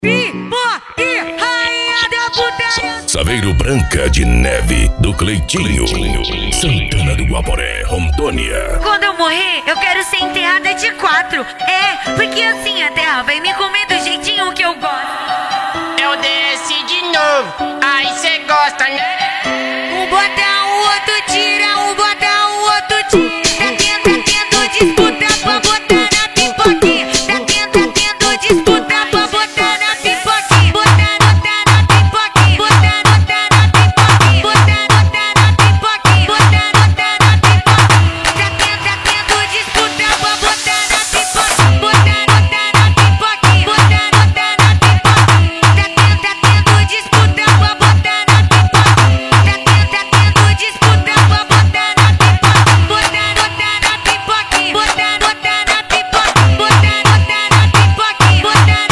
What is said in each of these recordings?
Pipoque, rainha da putaria. Saveiro Branca de Neve, do Cleitinho. Santana do Guaporé, Rondônia. Quando eu morrer, eu quero ser enterrada de 4. É, porque assim a terra vai me comer do jeitinho que eu gosto. Eu desci de novo, aí cê gosta, né? Um bota, o outro tira, um bota, o outro tira. Tá tendo disputa pra botar na pipoquinha. Tá tendo disputa pra botar na pipoquinha. Botar na pipoquinha. Botar na pipoquinha. Botar na pipoquinha. Botar na pipoquinha. Tá tendo disputa pra botar na pipoquinha. Botar na pipoquinha. Botar na pipoquinha. Tá tendo disputa pra botar na pipoquinha. Tá tendo disputa pra botar na pipoquinha. Botar na pipoquinha. Botar na pipoquinha. Botar na pipoquinha. Botar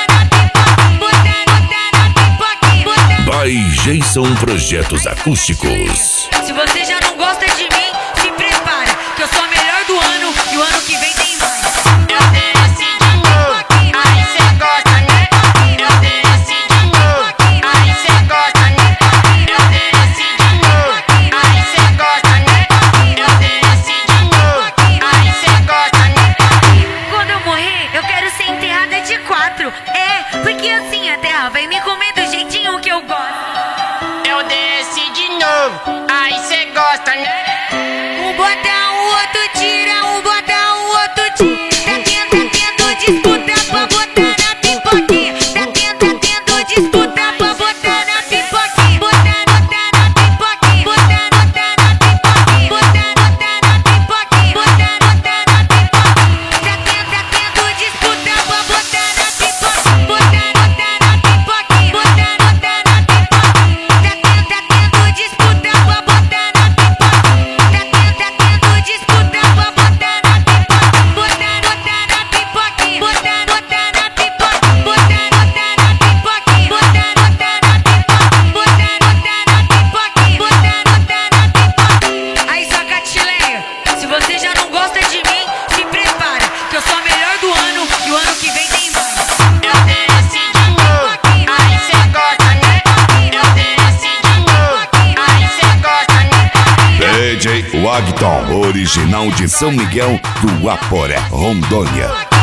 na pipoquinha. By Jason Projetos Acústicos. Se você já não gosta de mim, se prepara, que eu sou a melhor do ano e o ano que vem tem mais. Eu desci de novo, aí cê gosta, né? Eu desci de novo, aí cê gosta, né? Eu desci de novo, aí cê gosta, né? Eu desci de novo, aí cê gosta, né? Quando eu morrer, eu quero ser enterrada de 4. É, porque assim a terra vai me comer do jeitinho que eu gosto. Eu desci de novo, aí cê gosta, né? Um bota, o outro tira, um bota, o outro tira. Tá tendo disputa pra botar na pipoquinha. Tá tendo disputa pra botar na pipoquinha. Botar na pipoquinha. Botar na pipoquinha. Botar na pipoquinha. Botar na pipoquinha. Tá tendo disputa pra botar na pipoquinha. Botar na pipoquinha. Botar na pipoquinha. Tá tendo disputa pra botar na pipoquinha. Tá tendo disputa pra botar na pipoquinha. Botar na pipoquinha. Botar na pipoquinha. Botar na pipoquinha. Botar na pipoquinha. Botar na pipoquinha. Aí, Sacatileia, se você já não gosta de mim, se prepara, que eu sou a melhor do ano e o ano que vem tem mais. Eu desci de novo, aí cê gosta, né? Eu desci de novo, aí cê gosta, né? DJ Wagton, original de São Miguel do Guaporé, Rondônia.